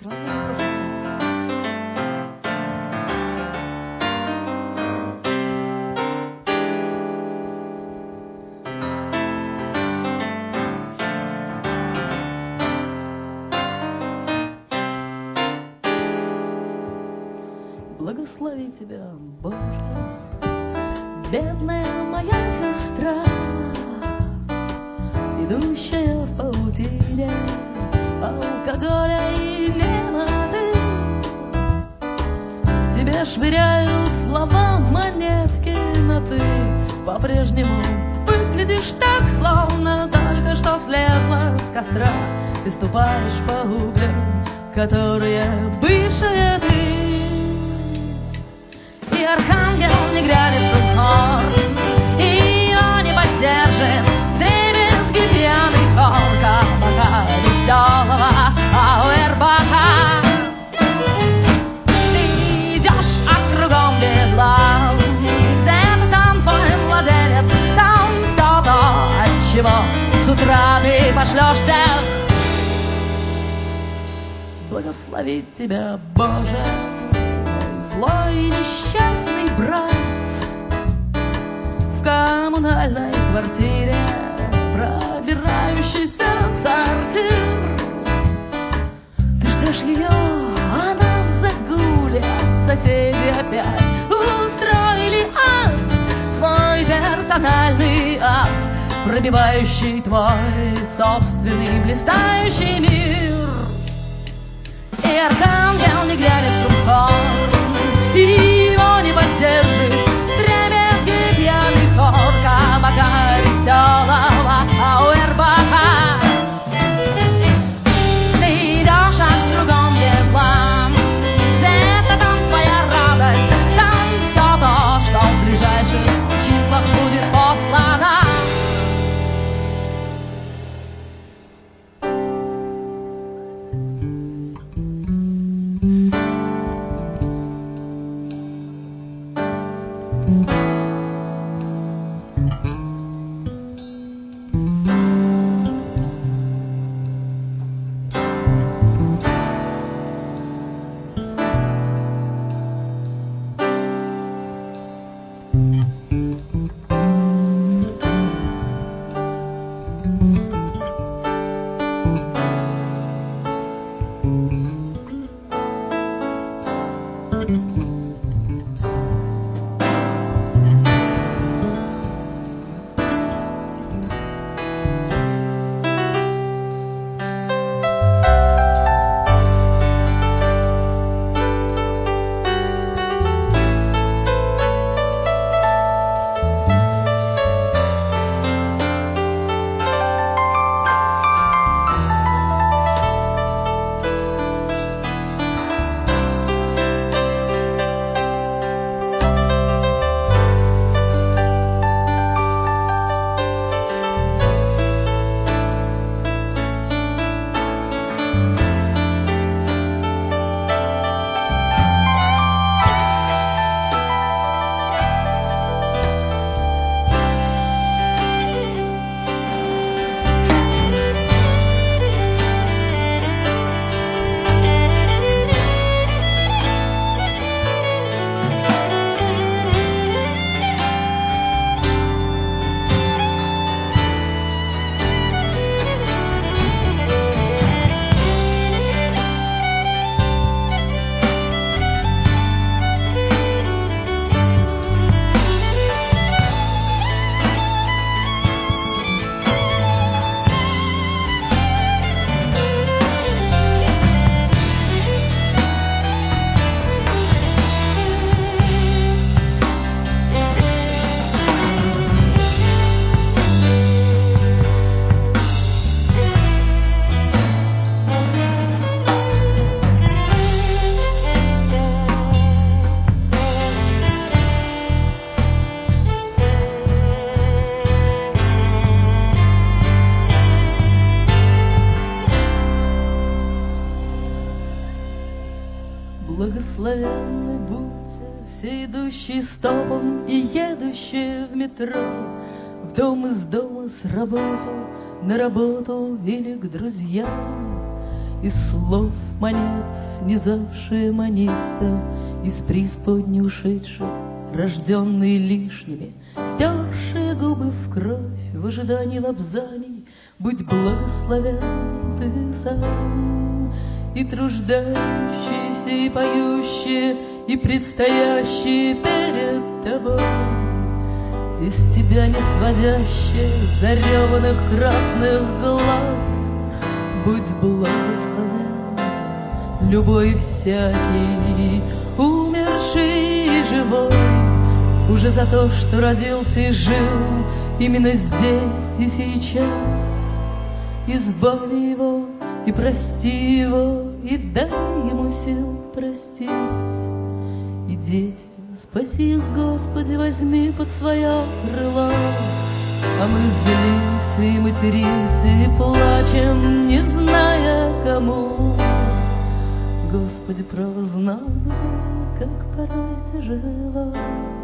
странно сказать. Благослови тебя, Боже, бедная моя сестра, идущая в паутине алкоголя и немоты. Тебе швыряют слова монетки, но ты по-прежнему выглядишь так, словно только что слезла с костра и ступаешь по углям, которые бывшая ты. И архангел не грянет в хор, и ее не поддержит дребезги пьяный хор кабака веселого ауэрбака. Ты идешь, а кругом безлад, где-то там твой владелец, там все то, от чего с утра ты пошлешься. Благословит тебя, Боже, злой и несчастный брат в коммунальной квартире, пробирающийся в сортир. Ты ждешь ее, она в загуле, а соседи опять устроили ад, свой персональный ад, пробивающий твой собственный блистающий мир. И архангел не грянет в хор, и его не поддержит дребезги пьяный хор кабака веселого ауэрбака. Ты идешь, а кругом безлам, где-то там твоя радость, там все то, что в ближайших числах будет послано. Благословенны будьте все идущие стопом и едущие в метро, в дом из дома с работы, на работу или к друзьям. И слов монет, снизавшие манистов, из преисподней ушедших, рожденные лишними, стершие губы в кровь в ожидании лапзаний. Будь благословен ты сам, и труждающиеся, и поющие, и предстоящие перед тобой, из тебя не сводящие зареванных красных глаз. Будь благословен, любой всякий, умерший и живой, уже за то, что родился и жил именно здесь и сейчас. Избави его и прости его, и дай ему сил простить. И дети, спаси их, Господи, возьми под своя крыла. А мы злимся и материмся и плачем, не зная кому. Господи, право знал бы, как порой тяжело.